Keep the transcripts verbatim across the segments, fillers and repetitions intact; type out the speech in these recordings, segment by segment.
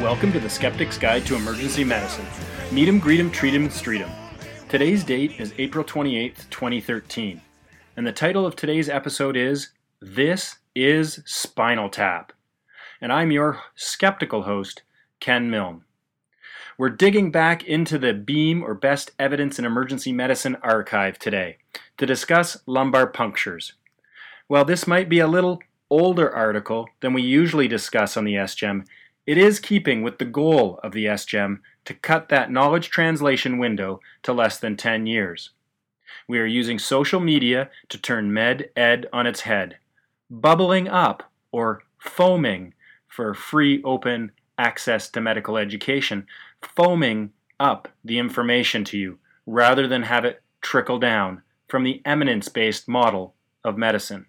Welcome to the Skeptic's Guide to Emergency Medicine. Meet 'em, greet 'em, treat 'em, and street 'em. Today's date is April twenty-eighth, twenty thirteen, and the title of today's episode is This is Spinal Tap. And I'm your skeptical host, Ken Milne. We're digging back into the BEAM, or Best Evidence in Emergency Medicine archive today to discuss lumbar punctures. While this might be a little older article than we usually discuss on the S G E M, it is keeping with the goal of the S G E M to cut that knowledge translation window to less than ten years. We are using social media to turn med ed on its head, bubbling up or foaming for free open access to medical education, foaming up the information to you rather than have it trickle down from the eminence-based model of medicine.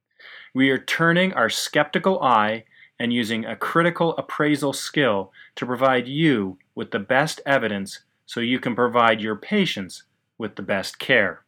We are turning our skeptical eye and using a critical appraisal skill to provide you with the best evidence so you can provide your patients with the best care.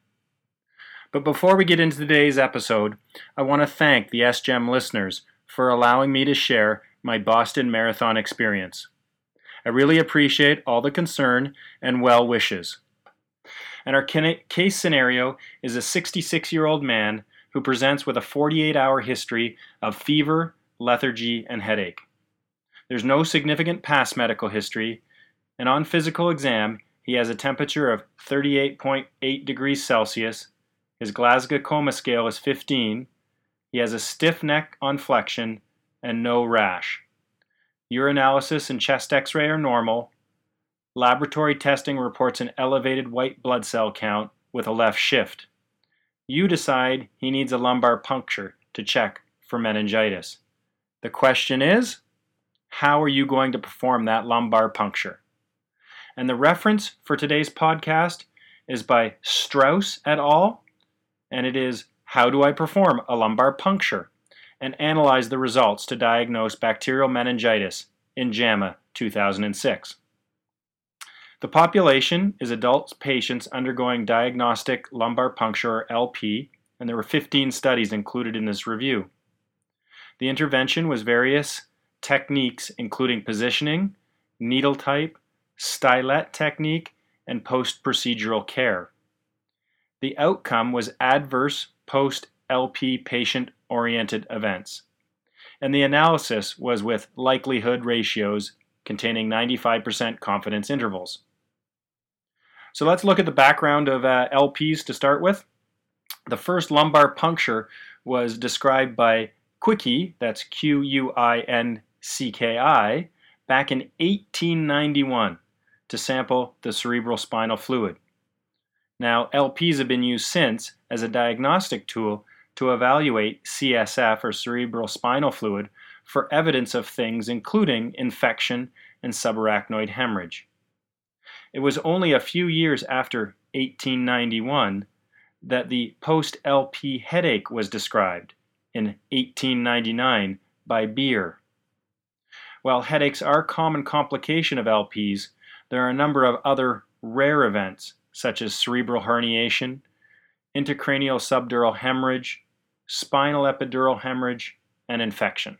But before we get into today's episode, I want to thank the S G E M listeners for allowing me to share my Boston Marathon experience. I really appreciate all the concern and well wishes. And our case scenario is a sixty-six-year-old man who presents with a forty-eight hour history of fever, lethargy, and headache. There's no significant past medical history, and on physical exam, he has a temperature of thirty-eight point eight degrees Celsius, his Glasgow Coma scale is fifteen, he has a stiff neck on flexion, and no rash. Urinalysis and chest x-ray are normal. Laboratory testing reports an elevated white blood cell count with a left shift. You decide he needs a lumbar puncture to check for meningitis. The question is, how are you going to perform that lumbar puncture? And the reference for today's podcast is by Strauss et al., and it is How Do I Perform a Lumbar Puncture? And analyze the results to diagnose bacterial meningitis in JAMA two thousand six. The population is adult patients undergoing diagnostic lumbar puncture, or L P, and there were fifteen studies included in this review. The intervention was various techniques including positioning, needle type, stylet technique, and post-procedural care. The outcome was adverse post-L P patient-oriented events, and the analysis was with likelihood ratios containing ninety-five percent confidence intervals. So let's look at the background of uh, L Ps to start with. The first lumbar puncture was described by Quickie, that's Q U I N C K I, back in eighteen ninety-one to sample the cerebral spinal fluid. Now, L Ps have been used since as a diagnostic tool to evaluate C S F, or cerebral spinal fluid, for evidence of things including infection and subarachnoid hemorrhage. It was only a few years after eighteen ninety-one that the post-L P headache was described in eighteen ninety-nine by Beer. While headaches are a common complication of L Ps, there are a number of other rare events such as cerebral herniation, intracranial subdural hemorrhage, spinal epidural hemorrhage, and infection.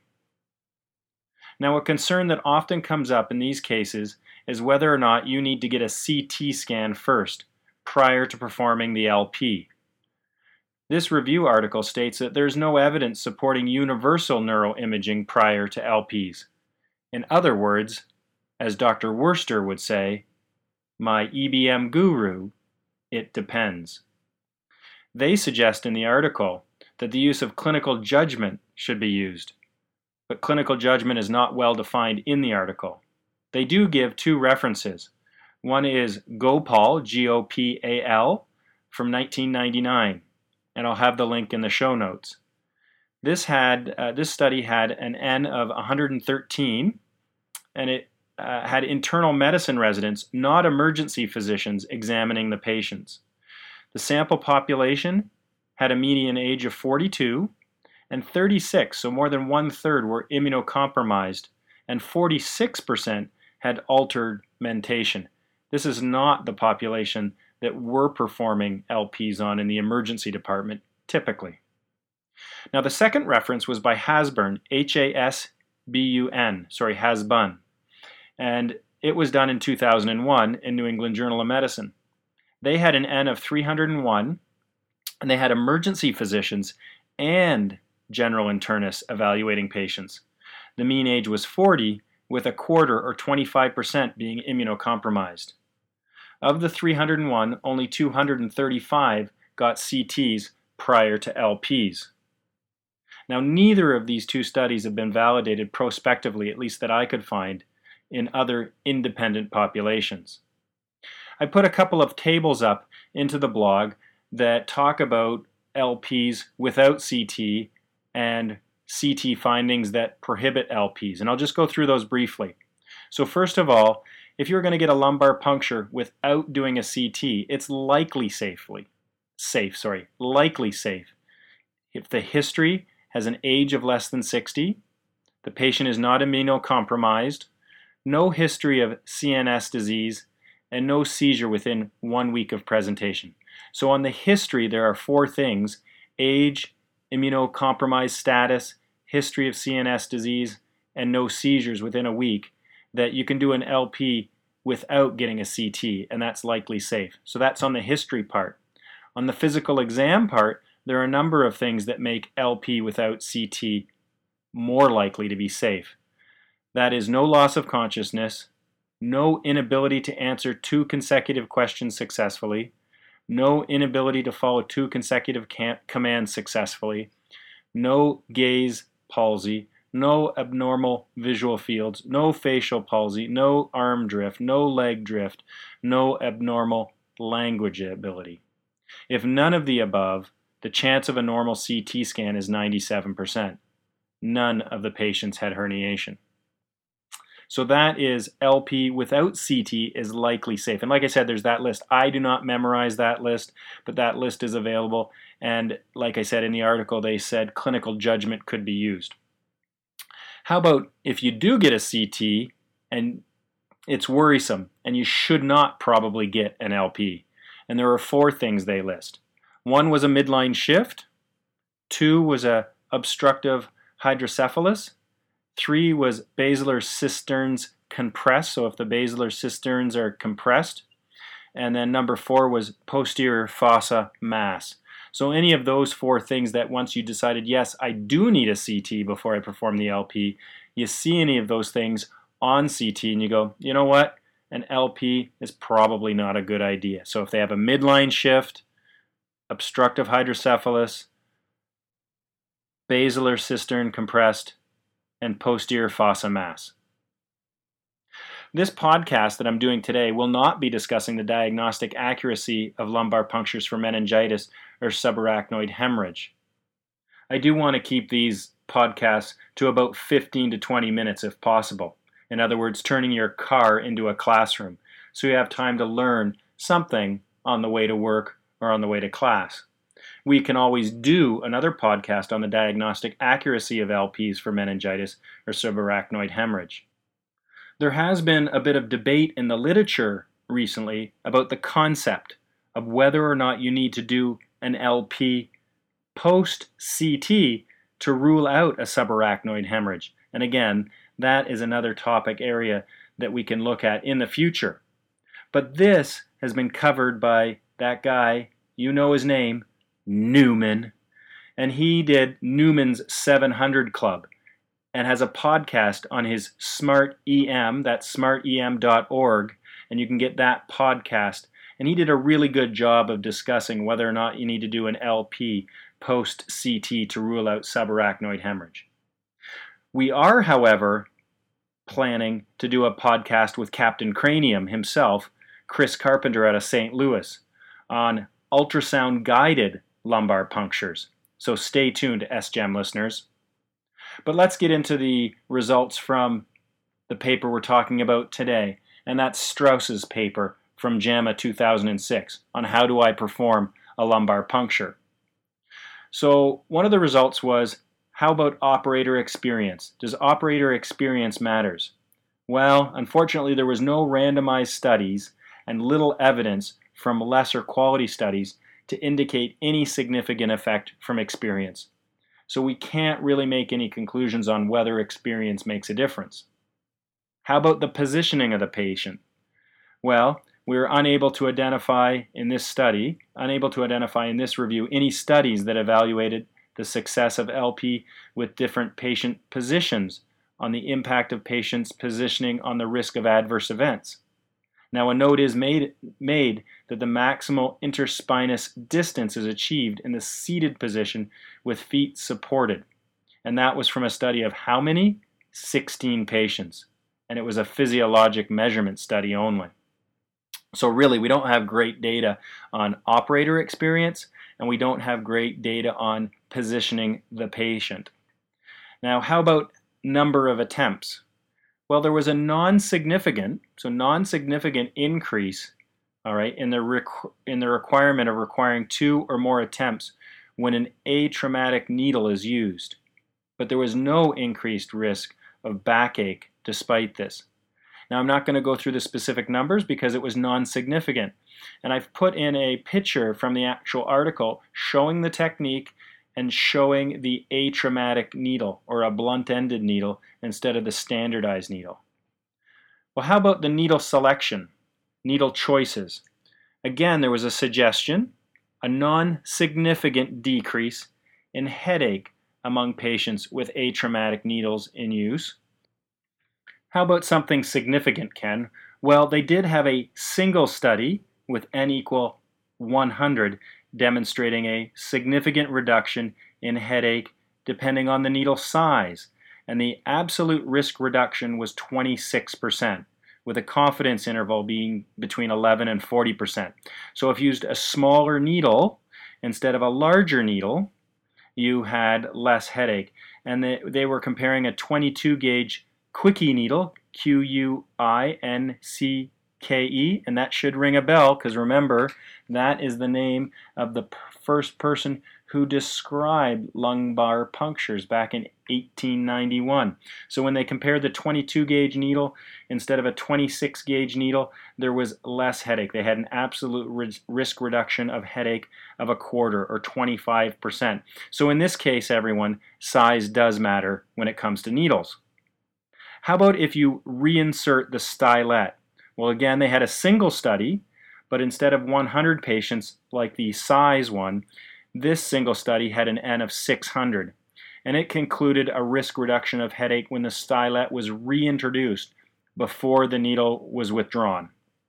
Now, a concern that often comes up in these cases is whether or not you need to get a C T scan first, prior to performing the L P. This review article states that there's no evidence supporting universal neuroimaging prior to L Ps. In other words, as Doctor Worster would say, my E B M guru, it depends. They suggest in the article that the use of clinical judgment should be used, but clinical judgment is not well defined in the article. They do give two references. One is Gopal, G O P A L, from nineteen ninety-nine, and I'll have the link in the show notes. This had uh, this study had an N of one hundred thirteen, and it uh, had internal medicine residents, not emergency physicians, examining the patients. The sample population had a median age of forty-two, and thirty-six, so more than one-third, were immunocompromised, and forty-six percent had altered mentation. This is not the population that we're performing L Ps on in the emergency department, typically. Now, the second reference was by Hasbun, H A S B U N, sorry, Hasbun. And it was done in two thousand one in New England Journal of Medicine. They had an N of three hundred one, and they had emergency physicians and general internists evaluating patients. The mean age was forty, with a quarter or twenty-five percent being immunocompromised. Of the three hundred one, only two hundred thirty-five got C Ts prior to L Ps. Now, neither of these two studies have been validated prospectively, at least that I could find, in other independent populations. I put a couple of tables up into the blog that talk about L Ps without C T and C T findings that prohibit L Ps, and I'll just go through those briefly. So first of all, if you're going to get a lumbar puncture without doing a C T, it's likely safely, safe, sorry, likely safe. If the history has an age of less than sixty, the patient is not immunocompromised, no history of C N S disease, and no seizure within one week of presentation. So on the history, there are four things: age, immunocompromised status, history of C N S disease, and no seizures within a week, that you can do an L P without getting a C T, and that's likely safe. So that's on the history part. On the physical exam part, there are a number of things that make L P without C T more likely to be safe. That is no loss of consciousness, no inability to answer two consecutive questions successfully, no inability to follow two consecutive commands successfully, no gaze palsy, no abnormal visual fields, no facial palsy, no arm drift, no leg drift, no abnormal language ability. If none of the above, the chance of a normal C T scan is ninety-seven percent. None of the patients had herniation. So that is L P without C T is likely safe. And like I said, there's that list. I do not memorize that list, but that list is available. And like I said in the article, they said clinical judgment could be used. How about if you do get a C T and it's worrisome and you should not probably get an L P? And there are four things they list. One was a midline shift. Two was a obstructive hydrocephalus. Three was basilar cisterns compressed, so if the basilar cisterns are compressed. And then number four was posterior fossa mass. So any of those four things that once you decided, yes, I do need a C T before I perform the L P, you see any of those things on C T and you go, you know what, an L P is probably not a good idea. So if they have a midline shift, obstructive hydrocephalus, basilar cistern compressed, and posterior fossa mass. This podcast that I'm doing today will not be discussing the diagnostic accuracy of lumbar punctures for meningitis or subarachnoid hemorrhage. I do want to keep these podcasts to about fifteen to twenty minutes if possible. In other words, turning your car into a classroom, so you have time to learn something on the way to work or on the way to class. We can always do another podcast on the diagnostic accuracy of L Ps for meningitis or subarachnoid hemorrhage. There has been a bit of debate in the literature recently about the concept of whether or not you need to do an L P post-C T to rule out a subarachnoid hemorrhage. And again, that is another topic area that we can look at in the future. But this has been covered by that guy, you know his name, Newman, and he did Newman's seven hundred Club and has a podcast on his Smart E M, that's smart E M dot org, and you can get that podcast. And he did a really good job of discussing whether or not you need to do an L P post-C T to rule out subarachnoid hemorrhage. We are, however, planning to do a podcast with Captain Cranium himself, Chris Carpenter out of Saint Louis, on ultrasound-guided lumbar punctures. So stay tuned, S G E M listeners. But let's get into the results from the paper we're talking about today, and that's Strauss's paper from JAMA two thousand six on how do I perform a lumbar puncture. So one of the results was, how about operator experience? Does operator experience matters? Well, unfortunately, there was no randomized studies and little evidence from lesser quality studies to indicate any significant effect from experience. So we can't really make any conclusions on whether experience makes a difference. How about the positioning of the patient? Well, we were unable to identify in this study, unable to identify in this review any studies that evaluated the success of L P with different patient positions on the impact of patients' positioning on the risk of adverse events. Now, a note is made, made that the maximal interspinous distance is achieved in the seated position with feet supported. And that was from a study of how many? sixteen patients. And it was a physiologic measurement study only. So really, we don't have great data on operator experience, and we don't have great data on positioning the patient. Now, how about number of attempts? Well, there was a non-significant, so non-significant increase, all right, in the requ- in the requirement of requiring two or more attempts when an atraumatic needle is used. But there was no increased risk of backache despite this. Now, I'm not going to go through the specific numbers because it was non-significant. And I've put in a picture from the actual article showing the technique and showing the atraumatic needle, or a blunt-ended needle, instead of the standardized needle. Well, how about the needle selection, needle choices? Again, there was a suggestion, a non-significant decrease in headache among patients with atraumatic needles in use. How about something significant, Ken? Well, they did have a single study with N equal one hundred demonstrating a significant reduction in headache depending on the needle size, and the absolute risk reduction was twenty-six percent, with a confidence interval being between eleven and forty percent. So if you used a smaller needle instead of a larger needle, you had less headache. And they, they were comparing a twenty-two gauge quickie needle, Q U I N C K E, and that should ring a bell because remember, that is the name of the p- first person who described lumbar punctures back in eighteen ninety-one. So when they compared the twenty-two gauge needle instead of a twenty-six gauge needle, there was less headache. They had an absolute ris- risk reduction of headache of a quarter, or twenty-five percent. So in this case, everyone, size does matter when it comes to needles. How about if you reinsert the stylet? Well, again, they had a single study, but instead of one hundred patients like the size one, this single study had an N of six hundred, and it concluded a risk reduction of headache when the stylet was reintroduced before the needle was withdrawn.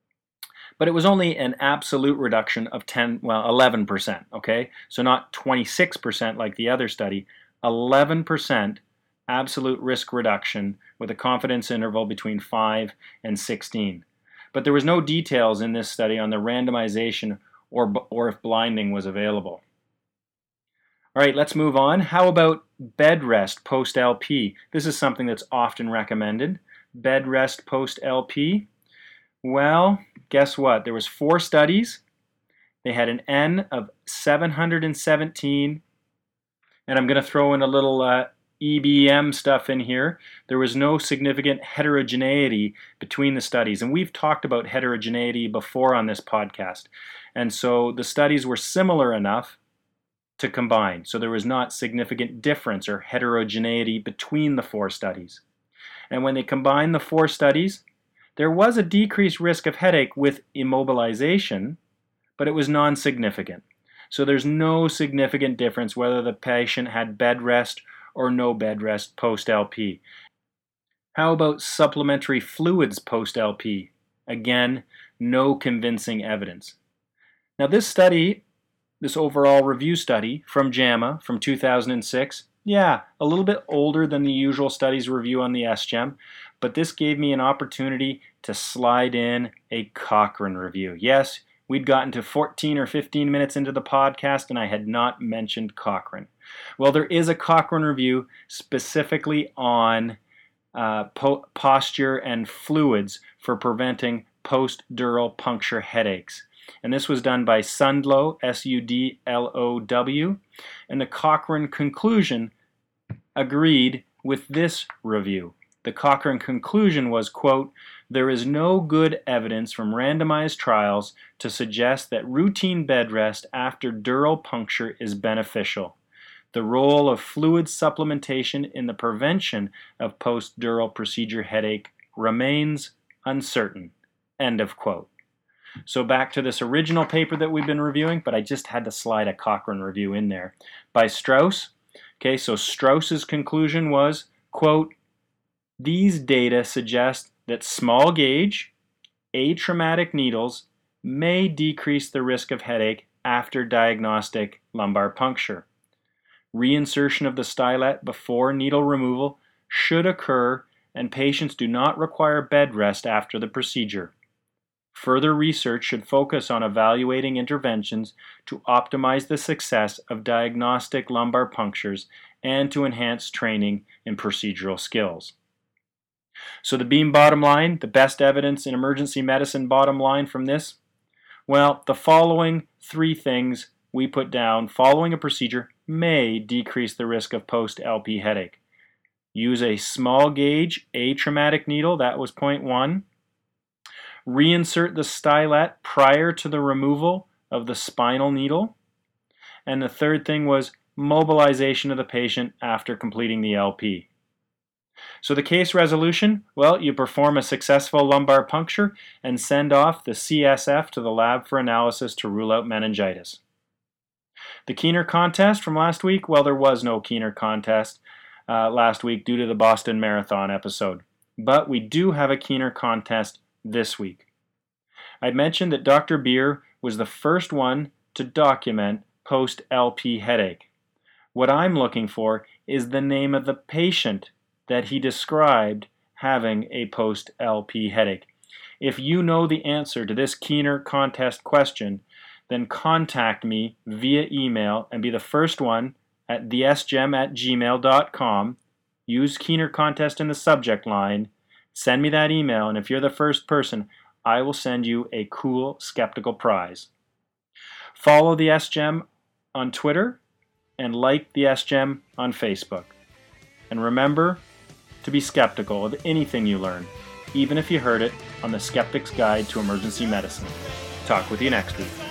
But it was only an absolute reduction of ten, well, eleven percent, okay? So not twenty-six percent like the other study, eleven percent absolute risk reduction with a confidence interval between five and sixteen. But there was no details in this study on the randomization or, or if blinding was available. All right, let's move on. How about bed rest post-L P? This is something that's often recommended. Bed rest post-L P. Well, guess what? There was four studies. They had an N of seven hundred seventeen. And I'm going to throw in a little uh, E B M stuff in here. There was no significant heterogeneity between the studies. And we've talked about heterogeneity before on this podcast. And so the studies were similar enough to combine. So there was not significant difference or heterogeneity between the four studies. And when they combined the four studies, there was a decreased risk of headache with immobilization, but it was non-significant. So there's no significant difference whether the patient had bed rest or no bed rest post-L P. How about supplementary fluids post-L P? Again, no convincing evidence. Now this study, this overall review study from JAMA from two thousand six, yeah, a little bit older than the usual studies review on the S G E M, but this gave me an opportunity to slide in a Cochrane review. Yes, we'd gotten to fourteen or fifteen minutes into the podcast and I had not mentioned Cochrane. Well, there is a Cochrane review specifically on uh, po- posture and fluids for preventing post-dural puncture headaches. And this was done by Sudlow, S U D L O W, and the Cochrane conclusion agreed with this review. The Cochrane conclusion was, quote, "There is no good evidence from randomized trials to suggest that routine bed rest after dural puncture is beneficial. The role of fluid supplementation in the prevention of post-dural procedure headache remains uncertain, end of quote. So back to this original paper that we've been reviewing, but I just had to slide a Cochrane review in there, by Strauss. Okay, so Strauss's conclusion was, quote, these data suggest that small gauge, atraumatic needles may decrease the risk of headache after diagnostic lumbar puncture. Reinsertion of the stylet before needle removal should occur, and patients do not require bed rest after the procedure. Further research should focus on evaluating interventions to optimize the success of diagnostic lumbar punctures and to enhance training in procedural skills. So the Beam bottom line, the best evidence in emergency medicine bottom line from this? Well, the following three things we put down following a procedure may decrease the risk of post-L P headache. Use a small gauge atraumatic needle, that was point one. Reinsert the stylet prior to the removal of the spinal needle. And the third thing was mobilization of the patient after completing the L P. So the case resolution, well, you perform a successful lumbar puncture and send off the C S F to the lab for analysis to rule out meningitis. The Keener contest from last week, well, there was no Keener contest uh, last week due to the Boston Marathon episode. But we do have a Keener contest this week. I mentioned that Doctor Beer was the first one to document post-L P headache. What I'm looking for is the name of the patient that he described having a post-L P headache. If you know the answer to this Keener contest question, then contact me via email and be the first one at the s gem at gmail dot com. Use Keener contest in the subject line. Send me that email, and if you're the first person, I will send you a cool skeptical prize. Follow the S G E M on Twitter and like the S G E M on Facebook. And remember to be skeptical of anything you learn, even if you heard it on the Skeptic's Guide to Emergency Medicine. Talk with you next week.